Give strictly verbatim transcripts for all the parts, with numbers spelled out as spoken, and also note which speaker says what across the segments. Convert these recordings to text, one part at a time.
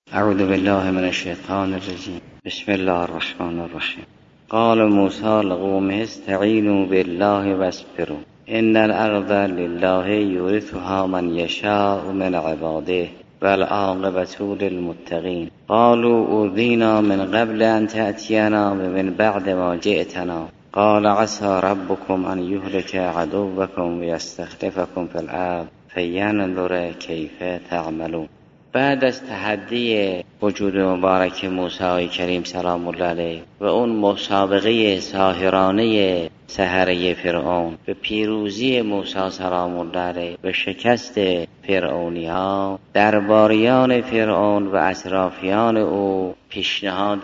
Speaker 1: اعوذ بالله من الشیطان الرجیم. بسم الله الرحمن الرحیم. قال موسی لقومه استعینوا بالله واصبروا ان الارض لله یورثها من یشاء من عباده والعاقبة للمتقین. قالوا اوذینا من قبل ان تأتینا ومن بعد ما جئتنا قال عسى ربكم ان یهلک عدوکم ویستخلفکم فی الارض فینظر کیف تعملون. بعد از تحدی وجود مبارک موسی کریم سلام الله علیه و اون مسابقه ساحرانه سحره فرعون به پیروزی موسی سلام الله علیه و شکست فرعونی ها، درباریان فرعون و اطرافیان او پیشنهاد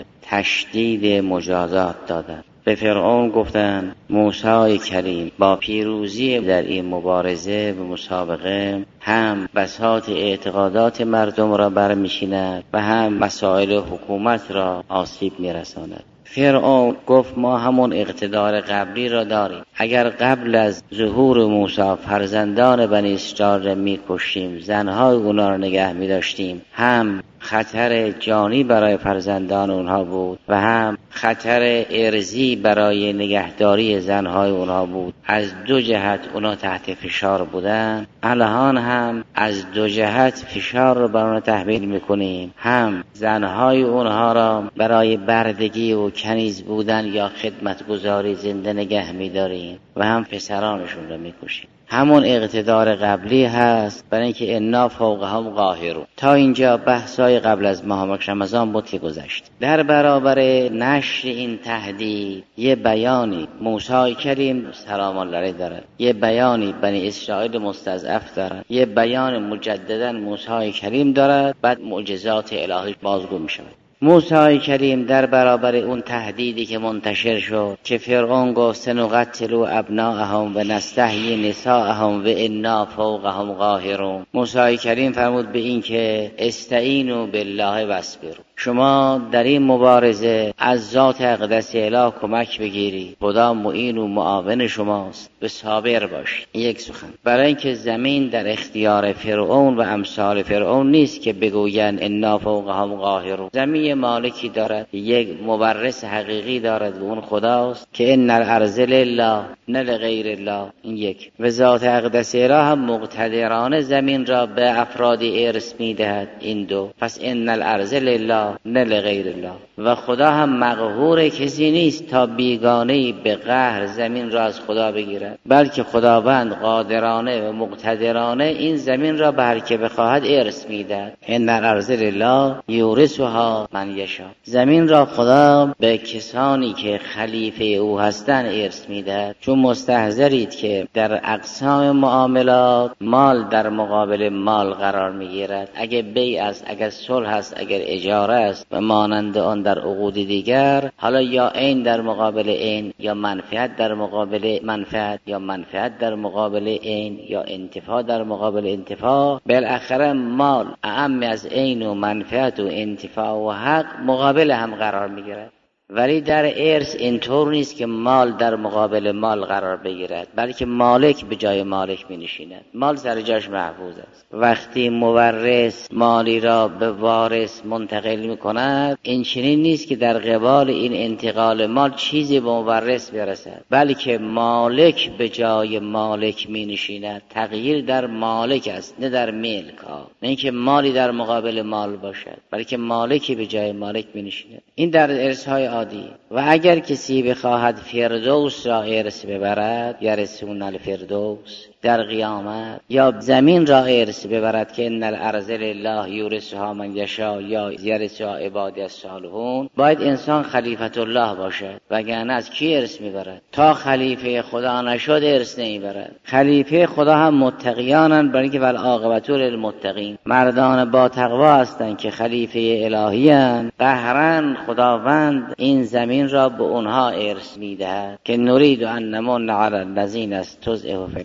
Speaker 1: تشدید مجازات دادند. به فرعون گفتند موسی کریم با پیروزی در این مبارزه و مسابقه هم بساط اعتقادات مردم را برمی‌شیند و هم مسائل حکومت را آسیب می‌رساند. فرعون گفت ما همون اقتدار قبلی را داریم. اگر قبل از ظهور موسی فرزندان بنی اسرائیل را می‌کشتیم، زنهای اونا را نگه می‌داشتیم، هم خطر جانی برای فرزندان اونها بود و هم خطر ارضی برای نگهداری زنهای اونها بود. از دو جهت اونا تحت فشار بودن، الان هم از دو جهت فشار رو بر اونها تحمیل میکنیم، هم زنهای اونها را برای بردگی و کنیز بودن یا خدمتگزاری زنده نگه میداریم و هم پسرانشون را میکشیم. همون اقتدار قبلی هست، برای اینکه انا فوقهم قاهرون. تا اینجا بحثای قبل از ماه رمضان بود که گذشت. در برابر نشر این تهدید یه بیانی موسی کریم سلام الله علیه دارد، یه بیانی بنی اسرائیل مستضعف دارد، یه بیان مجددا موسی کریم دارد، بعد معجزات الهی بازگو می شود. موسی کریم در برابر اون تهدیدی که منتشر شد که فرعون گفت سنقتل ابناءهم و نستحیی نساءهم و انا فوقهم قاهرون، موسی کریم فرمود به این که استعینوا بالله واصبروا، شما در این مبارزه از ذات اقدس اله کمک بگیرید، خدا معین و معاون شماست، به صابر باشید. یک سخن برای اینکه زمین در اختیار فرعون و امثال فرعون نیست که بگوین انا فوقهم قاهرون. زمین مالکی دارد، یک مورث حقیقی دارد و اون خداست که ان الارض لله نه لغیر الله. این یک. و ذات اقدس اله هم مقتدرانه زمین را به افرادی ارث میدهد. این دو. پس ان الارض لله نه لغیر الله. و خدا هم مقهور کسی نیست تا بیگانه‌ای به قهر زمین را از خدا بگیرد، بلکه خداوند قادرانه و مقتدرانه این زمین را به هر که بخواهد ارث میدهد. ان الارض لله یورثها من یشاء. زمین را خدا به کسانی که خلیفه او هستند ارث میدهد. چون مستحضرید که در اقسام معاملات مال در مقابل مال قرار میگیرد. اگه بیع است، اگر صلح است، اگر اجاره است و مانند آن در عقود دیگر، حالا یا عین در مقابل عین، یا منفعت در مقابل منفعت، یا منفعت در مقابل عین، یا انتفاع در مقابل انتفاع، بالاخره مال اعم از عین و منفعت و انتفاع و حق مقابل هم قرار میگیرد. ولی در ارث اینطور نیست که مال در مقابل مال قرار بگیرد، بلکه مالک به جای مالک می نشیند. مال سر جاش محفوظ است. وقتی مورث مالی را به وارث منتقل می کند، این چنین نیست که در قبال این انتقال مال چیزی به مورث برسد، بلکه مالک به جای مالک می نشیند. تغییر در مالک است، نه در ملک ها. نه اینکه مالی در مقابل مال باشد، بلکه مالکی به جای مالک می نشیند. این در ارث های عادی. و اگر کسی بخواهد فردوس را ارث ببرد، یرثون الفردوس در قیامت، یا زمین را ارث ببرد که ان الارض لله یورثها من یشاء یا یرثها عبادی الصالحون، باید انسان خلیفت الله باشد، وگرنه از کی ارث میبرد؟ تا خلیفه خدا نشد ارث نمیبرد. خلیفه خدا هم متقیانن، برای اینکه والعاقبة للمتقین، مردان با تقوا هستند که خلیفه الهی اند. قهرن خداوند این زمین را به اونها ارث میدهد که نرید ان نمن علی الذین استضعفوا فی الارض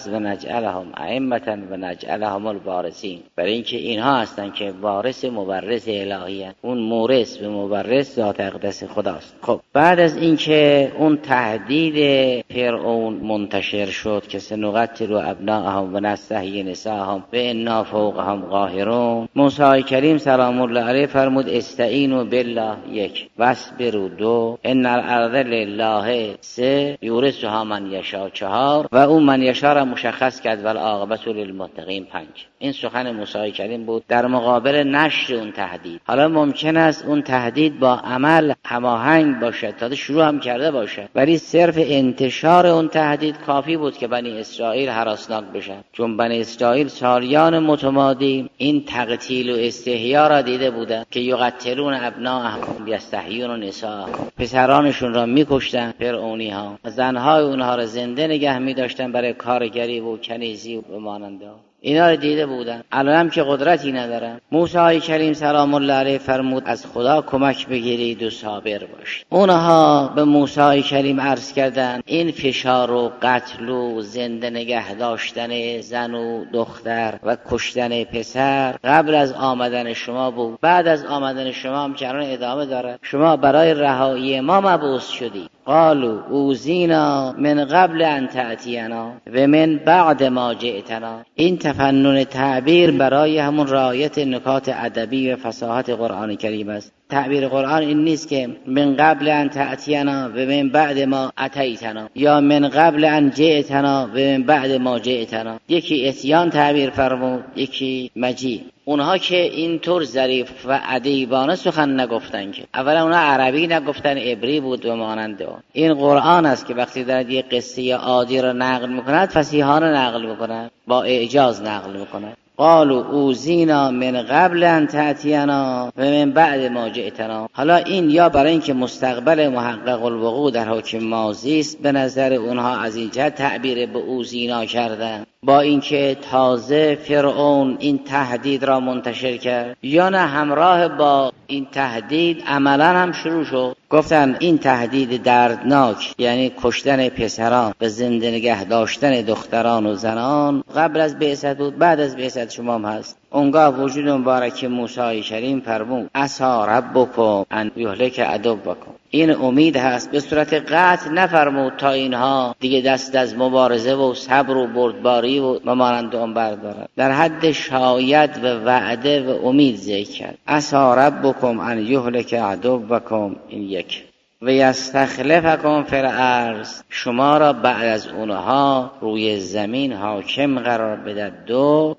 Speaker 1: است و نجعلهم ائمة و نجعلهم الوارثین، برای اینکه اینها هستن که وارث مورث الهی هستند. اون مورث و مورث ذات اقدس خداست. خب بعد از اینکه اون تهدید فرعون منتشر شد که سنقتل ابناءهم و نستحیی نساءهم و انا فوقهم قاهرون، موسی کریم سلام الله علیه فرمود استعینوا بالله یک، واصبروا دو، ان الارض لله سه، یورثها من یشاء چهار، و اون من یشاء را مشخص کرد والعاقبة للمتقین پنج. این سخن موسی کریم بود در مقابل نشر اون تهدید. حالا ممکن است اون تهدید با عمل هماهنگ باشد، تا شروع هم کرده باشد، ولی صرف انتشار اون تهدید کافی بود که بنی اسرائیل هراسناک بشن، چون بنی اسرائیل سالیان متمادی این تقتیل و استحیا را دیده بودند که یقتلون ابناءهم یستحیون نساءهم، پسرانشون را میکشتن فرعونی ها، زنهای اونها را زنده نگه میداشتن برای کارگری و کنیزی و ماننده. اینا رو دیده بودن، الان هم که قدرتی ندارن. موسی کریم سلام الله علیه فرمود از خدا کمک بگیرید و صابر باشید. اونها به موسی کریم عرض کردن این فشار و قتل و زنده نگه داشتن زن و دختر و کشتن پسر قبل از آمدن شما بود، بعد از آمدن شما هم چنان ادامه داره. شما برای رهایی ما مبعوث شدید. قالوا اوذینا من قبل ان تأتینا و من بعد ما جئتنا. این تفنن تعبیر برای همون رعایت نکات ادبی و فصاحت قرآن کریم است. تعبیر قرآن این نیست که من قبل ان تأتینا و من بعد ما اتیتنا، یا من قبل ان جئتنا و من بعد ما جئتنا. یکی اتیان تعبیر فرمود، یکی مجیء. اونها که اینطور ظریف و ادیبانه سخن نگفتن، که اولا اونها عربی نگفتن، عبری بود و مانند اون. این قرآن است که وقتی دارد یک قصه عادی را نقل میکند فصیحانه نقل میکند، با اعجاز نقل میکند. قالوا اوذینا من قبل ان تأتینا و من بعد ما جئتنا. حالا این یا برای اینکه مستقبل محقق الوقوع در حکم ماضی است، به نظر اونها از این جهت تعبیر به اوذینا کردن، با اینکه تازه فرعون این تهدید را منتشر کرد، یا نه همراه با این تهدید عملا هم شروع شد. گفتن این تهدید دردناک، یعنی کشتن پسران و زنده نگه داشتن دختران و زنان، قبل از بعثت بود، بعد از بعثت شما هم هست. اونگاه وجود مبارک موسی کریم فرمود عسی ربکم ان یهلک عدوکم. این امید هست، به صورت قطع نفرمود تا اینها دیگه دست از مبارزه و صبر و بردباری و مانند اون بردارن، در حد شاید و وعده و امید ذکر کرد. عسی ربکم ان یهلک عدوکم، این یک، و یستخلفکم فی الارض، شما را بعد از اونها روی زمین حاکم قرار بده. دو،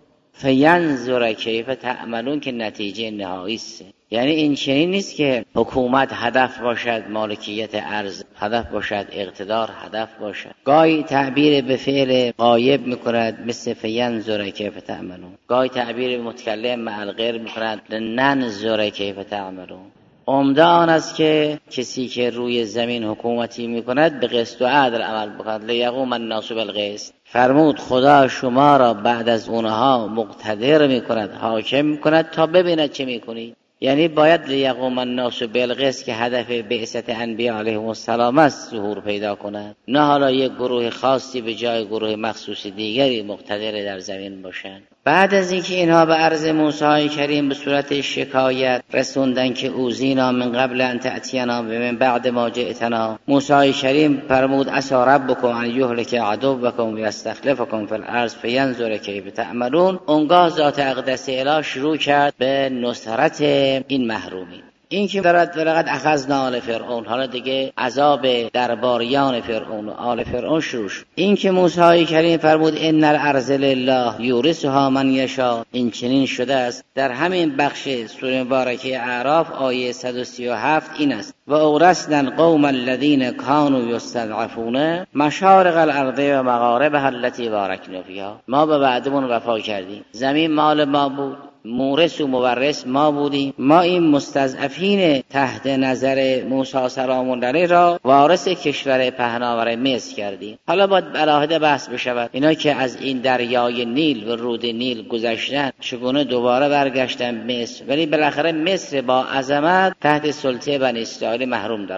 Speaker 1: فینظر کیف تعملون، که نتیجه نهایی است. یعنی این چنین نیست که حکومت هدف باشد، مالکیت ارض هدف باشد، اقتدار هدف باشد. گاهی تعبیر به فعل غایب میکند مثل فینظر کیف تعملون، گاهی تعبیر متکلم مع الغیر میکند لننظر کیف تعملون. عمده آن است که کسی که روی زمین حکومتی میکند به قسط و عدل عمل بکند. لیقوم الناس بالقسط. فرمود خدا شما را بعد از اونها مقتدر میکند، حاکم میکند تا ببیند چه میکنید. یعنی باید لیقوم الناس بالقسط که هدف بعثت انبیاء علیهم السلام است ظهور پیدا کند، نه حالا یک گروه خاصی به جای گروه مخصوص دیگری مقتدر در زمین باشند. بعد از اینکه اینها به عرض موسی کریم به صورت شکایت رسوندن که اوذینا من قبل ان تأتینا و من بعد ما جئتنا، موسی کریم فرمود عسی ربکم ان یهلک عدوکم و یستخلفکم فی الارض فینظر کیف تعملون. اونگاه ذات اقدس اله شروع کرد به نصرت این محرومین. این که دارد ولقد اخذنا آل فرعون، حالا دیگه عذاب درباریان فرعون و آل فرعون شروع شد. این که موسی کریم فرمود ان الارض لله یورثها من یشاء، این چنین شده است. در همین بخش سوره مبارکه اعراف آیه صد و سی و هفت این است و اورثنا القوم الذین کانوا یستضعفون مشارق الارض و مغاربها التي بارکنا فیها. ما به وعدمون وفا کردیم، زمین مال ما بود، مورث و مورث ما بودیم، ما این مستضعفین تحت نظر موسی سلام الله علیه را وارث کشور پهناور مصر کردیم. حالا باید علاوه بحث بشود اینا که از این دریای نیل و رود نیل گذشتن چگونه دوباره برگشتن مصر، ولی بالاخره مصر با عظمت تحت سلطه بنی اسرائیل محروم درآمد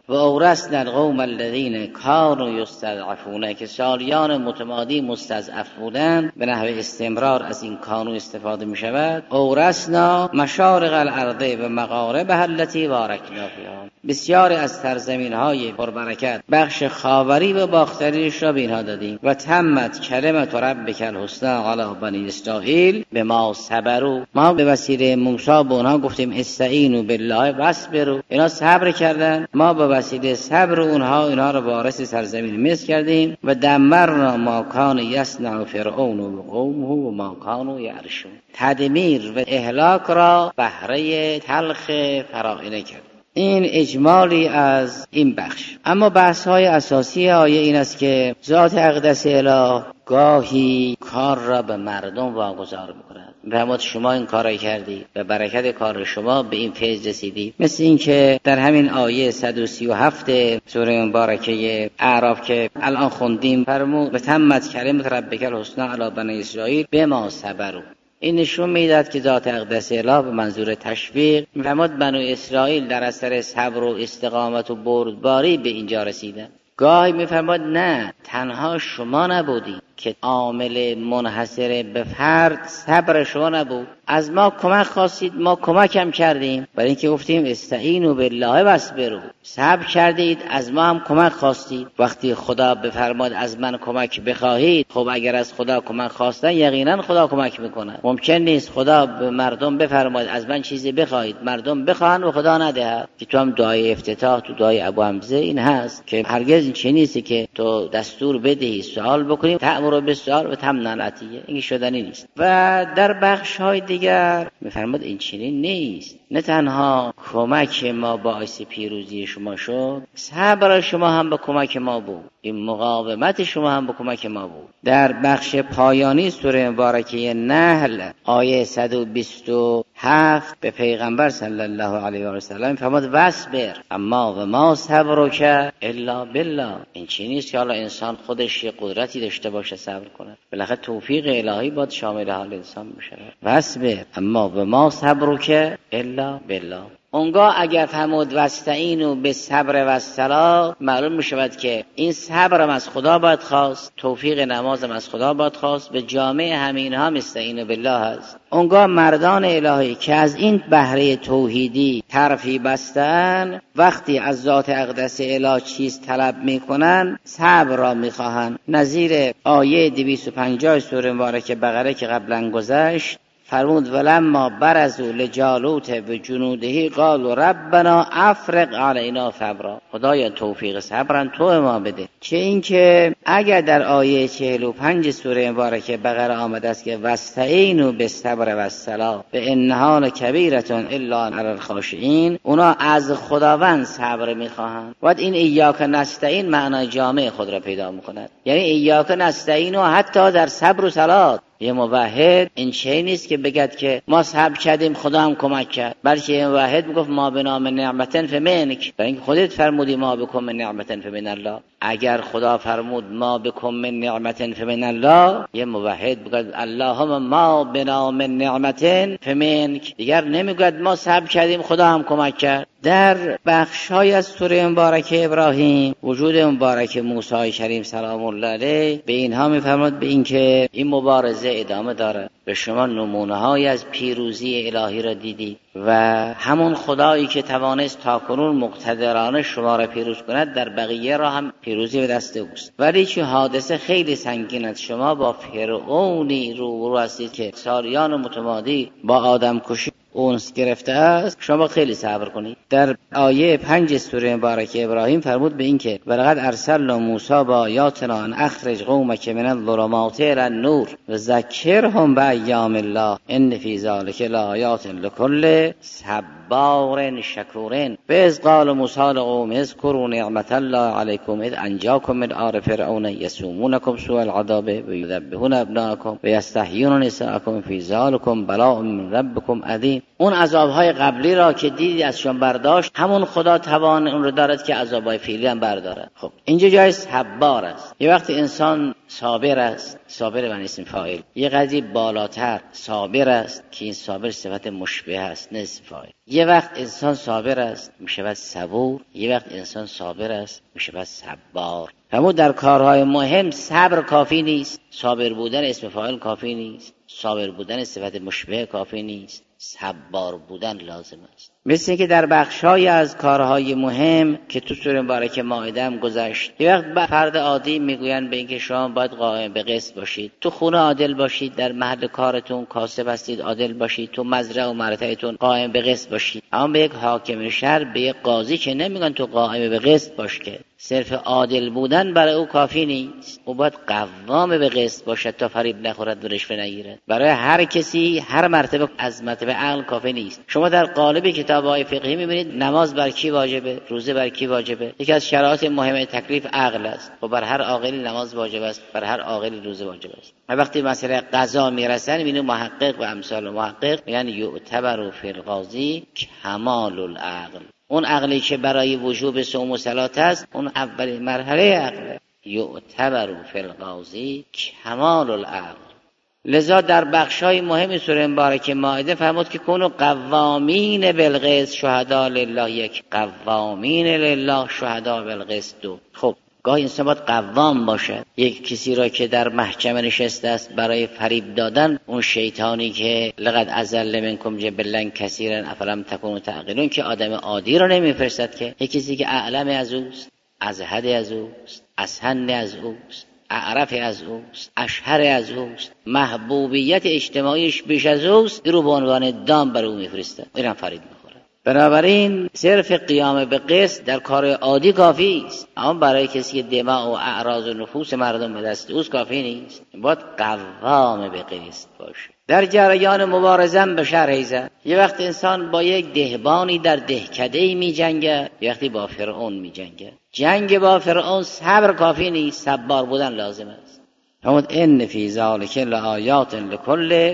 Speaker 1: و اورثنا القوم الذین کانوا یستضعفون، که سالیان متمادی مستضعف بودند. به نحو استمرار از این کانو استفاده می شود. اورثنا مشارق الارض و مغاربها التي بارکنا فیها، بسیاری از سرزمین های پربرکت بخش خاوری و باختریش را به اینها دادیم. و تمت کلمت ربک الحسنی علی بنی اسرائیل بما صبروا، ما به وسیله موسی به اونها گفتیم استعینوا بالله واصبروا، اینا صبر کردن، ما به وسیله صبر اونها اینها را وارث سرزمین مصر کردیم. و دمرنا ما کان یصنع فرعون و قومه و ما کانوا یعرشون، تدمیر و اهلاک را بهره تلخ فراعنه کرد. این اجمالی از این بخش. اما بحث های اساسی آیه این است که ذات اقدس اله گاهی کار را به مردم واگذار می‌کند. به همون شما این کارای کردی، به برکت کار شما به این فیض رسیدی. مثل این که در همین آیه صد و سی و هفت سوره مبارکه اعراف که الان خوندیم فرمود به تمت کلمت ربک الحسنی علی بنی اسرائیل بما صبروا. این نشون میداد که ذات اقدس اله به منظور تشویق می‌فرماد بنو اسرائیل در اثر صبر و استقامت و بردباری به اینجا رسیدن. گاهی می‌فرماد نه، تنها شما نبودی که عامل منحصر به فرد صبر شما نبود، از ما کمک خواستید، ما کمک هم کردیم. برای اینکه گفتیم استعینوا بالله واصبروا، صبر کردید، از ما هم کمک خواستید. وقتی خدا بفرماد از من کمک بخواهید، خب اگر از خدا کمک خواستن یقینا خدا کمک میکنه. ممکن نیست خدا به مردم بفرماد از من چیزی بخواهید، مردم بخواهند و خدا ندهد. که تو هم دعای افتتاح تو دعای ابو حمزه این هست که هرگز این چیزی نیست که تو دستور بدهی سوال بکنیم تأمر بالسؤال و تمنع العطیه، این شدنی نیست. و در بخش های دیگر میفرماد این چنین نیست، نه تنها کمک ما باعث پیروزی شما شد، صبر شما هم به کمک ما بود، این مقاومت شما هم به کمک ما بود. در بخش پایانی سوره مبارکه نحل آیه صد و بیست و هفت به پیغمبر صلی الله علیه و سلم فرمود واصبر اما و ما صبرک الا بالله. این چی نیست که حالا انسان خودش یه قدرتی داشته باشه صبر کنه، بالاخره توفیق الهی باید شامل حال انسان بشه. واصبر اما و ما صبرک الا بالله. اونگاه اگر فرمود واستعینوا بالصبر والصلاة، معلوم می شود که این صبرم از خدا باید خواست، توفیق نمازم از خدا باید خواست، به جامعه همین ها استعینوا بالله هست. اونگاه مردان الهی که از این بهره توحیدی طرفی بستن، وقتی از ذات اقدس اله چیز طلب میکنن صبر را میخواهند. نظیر آیه دویست و پنجاه سوره مبارکه بقره که قبلا گذشت فرمود ولما برزوا لجالوت بجنوده قالوا ربنا افرغ علینا صبرا، خدایا توفیق صبرن تو ما بده. چه اینکه اگر در آیه چهل و پنج سوره مبارکه بقره آمده است که واستعینوا بالصبر والصلاة فانها لکبیرة الا علی الخاشعین، اونا از خداوند صبر میخواهند. و این ایاک نستعین معنای جامع خود را پیدا میکند، یعنی ایاک نستعین و حتی در صبر و صلات. یه موحد این چه نیست که بگد که ما صبر کردیم خدا هم کمک کرد، بلکه یه موحد میگفت ما بنا من نعمتن فمنک، برای اینکه خودت فرمودی ما بکم من نعمتن فمن الله. اگر خدا فرمود ما بکم من نعمتن فمن الله، یه موحد بگد اللهم ما بنا من نعمتن فمنک، دیگر نمیگد ما صبر کردیم خدا هم کمک کرد. در بخش‌های از سوره مبارکه ابراهیم وجود مبارک موسی کریم سلام الله علیه به اینها میفرماد به اینکه این مبارزه ادامه داره. به شما نمونه‌هایی از پیروزی الهی را دیدی و همون خدایی که توانست تاکنون مقتدرانه شما را پیروز کند در بقیه را هم پیروزی به دست اوست. ولی چه حادثه خیلی سنگین است، شما با فرعونی رو رو هستید که سالیان متمادی با آدم کشی اونس گرفته است، شما خیلی صبر کنید. در آیه پنج سوره مبارکه ابراهیم فرمود به این که ولقد ارسلنا موسی با آیاتنا ان اخرج قومک من الظلمات الی النور و ذکرهم بایام الله ان فی ذلک لآیات لکل صبار شکور. فاذ قال موسی لقومه اذکروا نعمت الله علیکم اذ انجاکم من آل فرعون یسومونکم سوء العذاب و یذبحون ابناءکم و یستحیون نساءکم فی ذلکم بلاء من ربکم عظیم. اون عذابهای قبلی را که دیدی از شما برداشت، همون خدا توان اون رو دارد که عذابهای فعلی هم برداره. خب اینجا جای صبار است. یه وقتی انسان
Speaker 2: صابر است، صابر من اسم فاعل. یه قدری بالاتر صابر است که این صابر صفت مشبه است نه اسم فاعل. یه وقت انسان صابر است میشود صبور، یه وقت انسان صابر است میشود صبار. اما در کارهای مهم صبر کافی نیست، صابر بودن اسم فاعل کافی نیست، صابر بودن صفت مشبه کافی نیست، صبار بودن لازم است. مثل که در بخشای از کارهای مهم که تو سوره مبارکه مائده هم گذشت، یه وقت به فرد عادی میگوین به اینکه شما باید قائم به قسط باشید، تو خونه عادل باشید، در محل کارتون کاسب هستید عادل باشید، تو مزرعه و مرتعتون قائم به قسط باشید. اما به یک حاکم شهر، به یک قاضی که نمیگن تو قائم به قسط باش، که صرف عادل بودن برای او کافی نیست، او باید قوام به قسط باشد تا فریب نخورد و رشوه نگیرد. برای هر کسی هر مرتبه از مرتبه عقل کافی نیست. شما در قالب کتاب‌های فقهی می‌بینید نماز بر کی واجبه، روزه بر کی واجبه. یکی از شرایط مهم تکلیف عقل است و بر هر عاقل نماز واجب است، بر هر عاقل روزه واجب است. و وقتی مسئله قضا میرسن می‌بینید محقق و امثال محقق میگن یعتبر فی القاضی کمال العقل. اون عقلی که برای وجوب صوم و صلات است، اون اولین مرحله عقله. یعتبر فی القاضی کمال العقل. لذا در بخشای مهم سوره مبارکه مائده فرمود که کونوا قوامین بالقسط شهداء لله. یک قوامین لله شهداء بالقسط. دو خب گاهی انسان باید قوام باشد. یک کسی را که در محکمه نشسته است برای فریب دادن، اون شیطانی که لقد اضل منکم جبلا کثیرا افلم تکونوا تعقلون، که آدم عادی را نمیفرستد، که یک کسی که اعلم از اوست، ازهد از اوست، اسهن از اوست، اعرف از اوست، اشهر از اوست، محبوبیت اجتماعیش بیش از اوست، این رو به عنوان دام بر او میفرسته، اینم فرید میخوره. بنابراین صرف قیام به قسط در کار عادی کافی است، اما برای کسی که دماء و اعراض و نفوس مردم به دست اوست کافی نیست، باید قوام به قسط باشه. در جریان مبارزه به شرح زد، یه وقت انسان با یک دهبانی در دهکده‌ای می‌جنگه، یه وقتی با فرعون می‌جنگه. جنگ با فرعون صبر کافی نیست، صبار بودن لازم است. اما ان فی ذلک لآیات لکل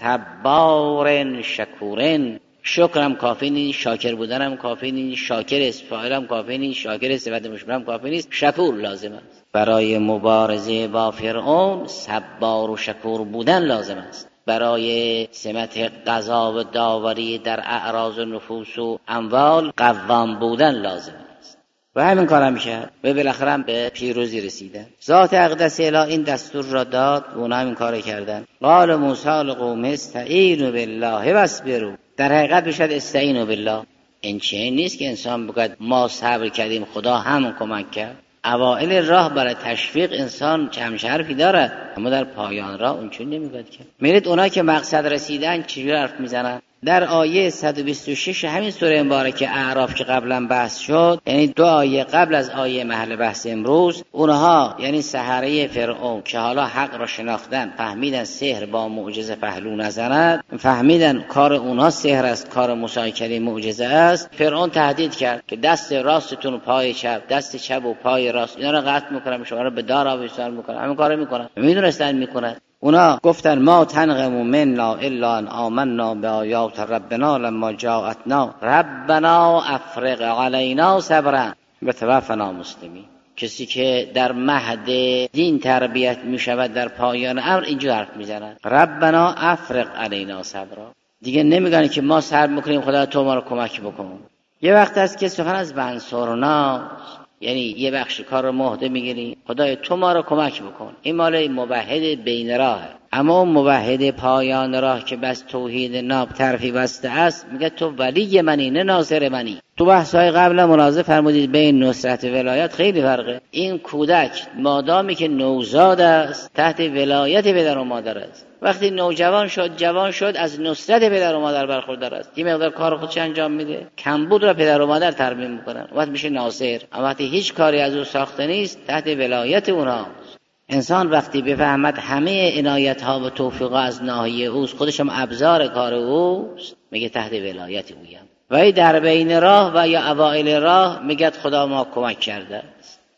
Speaker 2: صبار شکور. شکرم کافی نیست، شاکر بودنم کافی نیست، شاکر اسفاعلم کافی نیست، شاکر صفت مشبهم کافی نیست، شکور لازم است. برای مبارزه با فرعون صبار و شکور بودن لازم است. برای سمت قضا و داوری در اعراض و نفوس و اموال قوام بودن لازم است و همین کارم کرد و بالاخره به پیروزی رسیدن. ذات اقدس اله این دستور را داد و اونا همین کار کردن. قال موسی لقومه استعینوا بالله واصبروا. در حقیقت بشد استعینوا بالله. این چنین نیست که انسان بگه ما صبر کردیم خدا هم کمک کرد. اوائل راه برای تشویق انسان چند حرفی داره، اما در پایان راه اونچون نمیگوید که. میرید اونا که مقصد رسیدن چجوری حرف میزنن. در آیه صد و بیست و شش همین سوره مبارکه اعراف که قبلا بحث شد، یعنی دو آیه قبل از آیه محل بحث امروز، اونها یعنی سحره فرعون که حالا حق را شناختن، فهمیدن سحر با معجزه پهلو نزند، فهمیدن کار اونها سحر است، کار موسی کلیم معجزه است. فرعون تهدید کرد که دست راستتون و پای چپ، دست چپ و پای راست اینا رو قطع میکنم، شما رو به دار آویزان میکنم. همین کارو میکنن، میدونستن میکنن. اونا گفتن ما تنقم منا الا ان آمنا بآیات ربنا لما جاءتنا ربنا افرغ علینا صبرا وتوفنا مسلمین. کسی که در مهد دین تربیت میشود در پایان امر اینجور حرف میزنن، ربنا افرغ علینا صبرا. دیگه نمیگن که ما صبر میکنیم خدا تو ما رو کمک بکن. یه وقت هست که سخن از بنصرنا، یعنی یه بخش کار رو مهده میگیری خدای تو ما رو کمک بکن، این مال موحد بین راه. اما اون موحد پایان راه که بس توحید ناب طرفی بسته است میگه تو ولی منی نه ناصر منی. تو بحث‌های قبل ملاحظه فرمودید بین نصرت و ولایت خیلی فرقه. این کودک مادامی که نوزاد است تحت ولایت پدر و مادر است، وقتی نوجوان شد جوان شد از نصرت پدر و مادر برخوردار است، یه مقدار کار خودش انجام میده، کمبود را پدر و مادر تربیت میکنن، وقت میشه ناصر. اما وقتی هیچ کاری از او ساخته نیست تحت ولایت اونها. انسان وقتی بفهمد همه عنایت ها و توفیق ها از ناحیه اوست، خودش هم ابزار کار اوست، میگه تحت ولایت اویم. و در بین راه و یا اوائل راه میگه خدا ما کمک کرده است.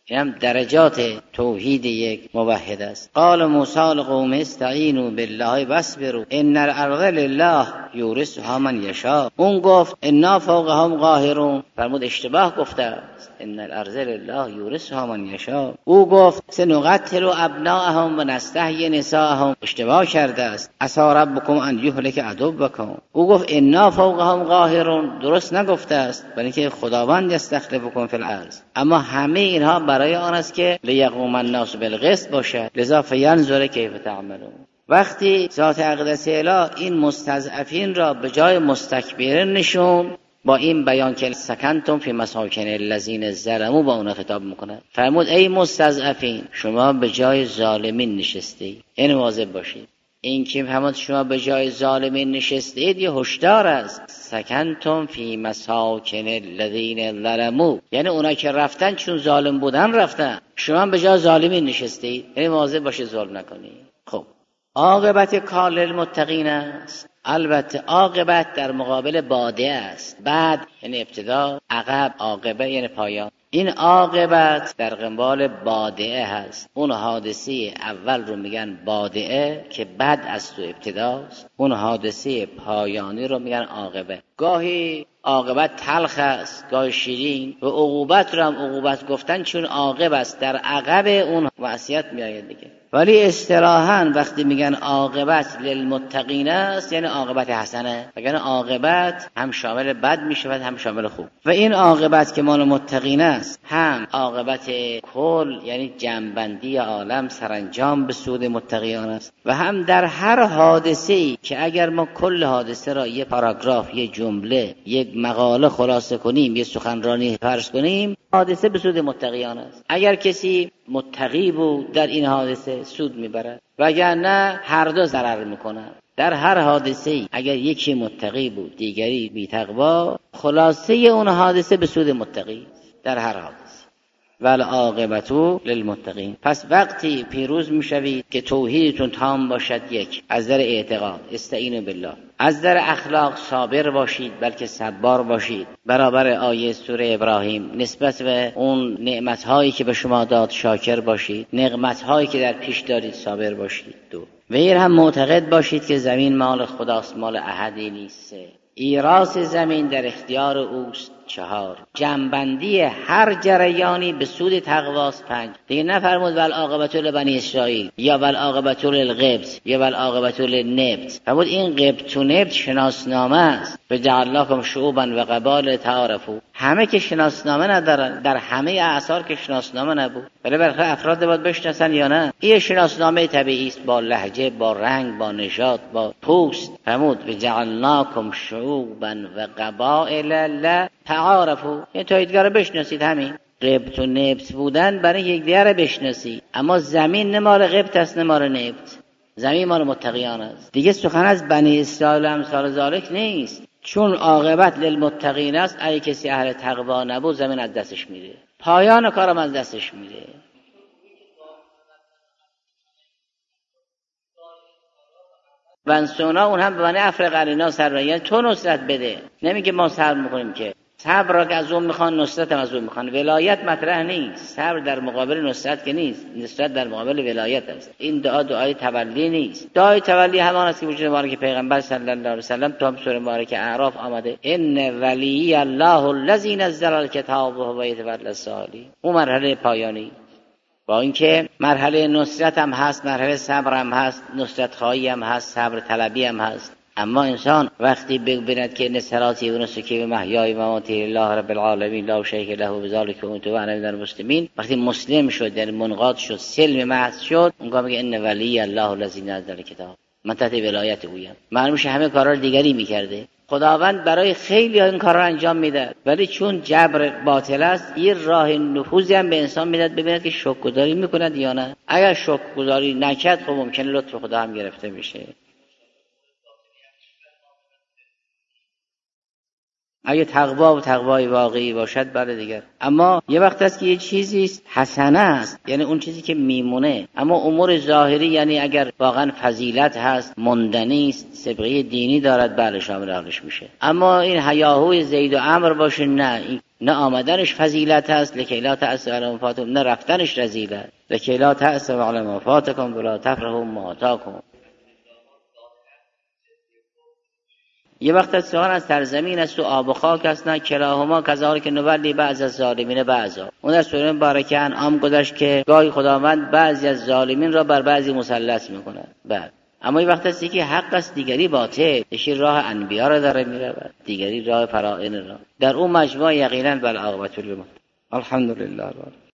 Speaker 2: این هم درجات توحید یک موحد است. قال موسی لقوم استعینوا بالله واصبروا ان الارض لله یورثها من یشاء. اون گفت انا فوقهم قاهرون، فرمود اشتباه گفته است، ان الارض لله یورثها من یشاء. او گفت سنقتل ابناءهم و نستحیی نساءهم، اشتباه کرده است، عسی ربکم ان یهلک عدوکم. او گفت انا فوقهم قاهرون، درست نگفته است، بلکه خداوند یستخلفکم فی الارض. اما همه اینها برای آن است که لیقوم الناس بالقسط باشد، لذا فینظر کیف تعملون. وقتی ذات اقدس اله این مستضعفین را به جای مستکبرین نشون، با این بیان که سکنتم فی مساکن الذین ظلموا با اونا خطاب میکنه، فرمود ای مستضعفین شما به جای ظالمین نشستید. این واضح باشید، این که فرمود شما به جای ظالمین نشستید یه هشدار است. سکنتم فی مساکن الذین ظلموا، یعنی اونا که رفتن چون ظالم بودن رفتن، شما به جای ظالمین نشستید. یعنی واضح باشه ظلم نکنید. خب عاقبت کار للمتقین است. البته عاقبت در مقابل باده است. بعد یعنی ابتدا، عقب عاقبه یعنی پایان. این عاقبت در قبال بادئه هست. اون حادثه اول رو میگن بادئه که بعد از تو ابتداست، اون حادثه پایانی رو میگن عاقبه. گاهی عاقبت تلخ است، گاهی شیرین، و عقوبت رو هم عقوبت گفتن چون عاقب است، در عقب اون معصیت میآید دیگه. ولی اصطلاحاً وقتی میگن عاقبت للمتقین است یعنی عاقبت حسنه، وگرنه عاقبت هم شامل بد میشود هم شامل خوب. و این عاقبت که مال متقین است هم عاقبت کل یعنی جمع‌بندی عالم سرانجام به سود متقیان است، و هم در هر حادثه‌ای که اگر ما کل حادثه را یه پاراگراف، یه جمله، یک مقاله خلاصه کنیم، یه سخنرانی فرض کنیم، حادثه به سود متقیان است. اگر کسی متقی بود در این حادثه سود میبرد، وگرنه هر دو ضرر میکنند. در هر حادثه‌ای اگر یکی متقی بود دیگری بی‌تقوا، خلاصه اون حادثه به سود متقی در هر حادثه. والعاقبت للمتقین. پس وقتی پیروز میشوید که توحیدتون تام باشد، یک از در اعتقاد استعینوا بالله، از در اخلاق صابر باشید بلکه صبار باشید، برابر آیه سوره ابراهیم نسبت به اون نعمت‌هایی که به شما داد شاکر باشید، نعمت‌هایی که در پیش دارید صابر باشید. دو و این هم معتقد باشید که زمین مال خداست، مال احدی نیست. سه ایراث زمین در اختیار اوست. چهار جنبندی هر جریانی به سود تقواست. پنج دیگه نفرمود والعاقبت لبنی اسرائیل یا والعاقبت للقبط یا والعاقبت للنبط، فرمود این قبط و نبط شناسنامه است. فجعلناکم شعوبا و قبایل تعارفوا، همه که شناسنامه ندارن، در همه اعصار که شناسنامه نبود، ولی برخی افراد باید بشناسن یا نه. این شناسنامه طبیعی است، با لهجه، با رنگ، با نژاد، با پوست. فرمود فجعلناکم شعوبا و قبایل لا تعارفوا، این توحیدگار رو بشناسید. همین قبط و نبط بودن برای یکدیگر رو بشناسید. اما زمین نه مال قبط است نه مال نبط، زمین مال متقیان است. دیگه سخن از بنی اسرائیل و امثال ذالک نیست، چون عاقبت للمتقین است. اگه کسی اهل تقوا نبود زمین از دستش میره، پایان کارم از دستش میره. ونسونا اون هم به معنی افرق علینا سر را، یعنی تو نصرت بده. نمیگه ما صبر میکنیم، که صبر را که از اون میخوان نصرت هم از اون میخوان. ولایت مطرح نیست، صبر در مقابل نصرت که نیست، نصرت در مقابل ولایت است. این دعا دعای تولی نیست. دعای تولی همان است که وجود مبارک پیغمبر صلی الله علیه و سلم تو هم سوره مبارک اعراف آمده ان ولی الله الذی نزل الکتاب و هو یتولی الصالحین. اون مرحله پایانی، با اینکه مرحله نصرت هم هست، مرحله صبر هم هست، نصرت خواهی هم هست، صبر طلبی هم هست. اما انسان وقتی ببیند که ان صلاتی و نسکی و محیای و مماتی لله رب العالمین لا شریک له بذلک امرت و انا من المسلمین، وقتی مسلم شد یعنی منقاد شد، سلم محض شد، اونجا میگه ان ولی الله الذی نزل الکتاب، من تحت ولایت اویم. معلومه همه کارا رو دیگری میکرده. خداوند برای خیلی این کارا انجام میده، ولی چون جبر باطل است یه راه نفوذی هم به انسان میداد ببیند که شکرگزاری میکند یا نه. اگر شکرگزاری نکرد خب ممکنه لطف خدا هم گرفته بشه. اگه تقوا و تقوای واقعی باشد بله دیگر. اما یه وقت است که یه چیزی است حسنه است، یعنی اون چیزی که میمونه. اما امور ظاهری یعنی اگر واقعا فضیلت هست، مندنی است، سابقه دینی دارد، بله شامل حالش میشه. اما این هیاهوی زید و عمرو باشه نه، این نه آمدنش فضیلت است لکی لا تأسوا علی ما فاتکم، نه رفتنش رذیلت لکی لا تأسوا علی ما فاتکم ولا تفرحوا بما آتاکم. یه وقت سخن از سرزمین است و آب و خاک است، نه کلاهما کذالک نولی بعض از ظالمین بعضا. اون در سوره مبارکه انعام گذاشت که گاهی خداوند بعضی از ظالمین را بر بعضی مسلط میکنه. بعد اما این وقت هستی که حق است دیگری باطل، یکی راه انبیا را داره میره، دیگری راه فرائض را. در اون مجموعه یقینا بالعاقبة للمتقین. الحمدلله.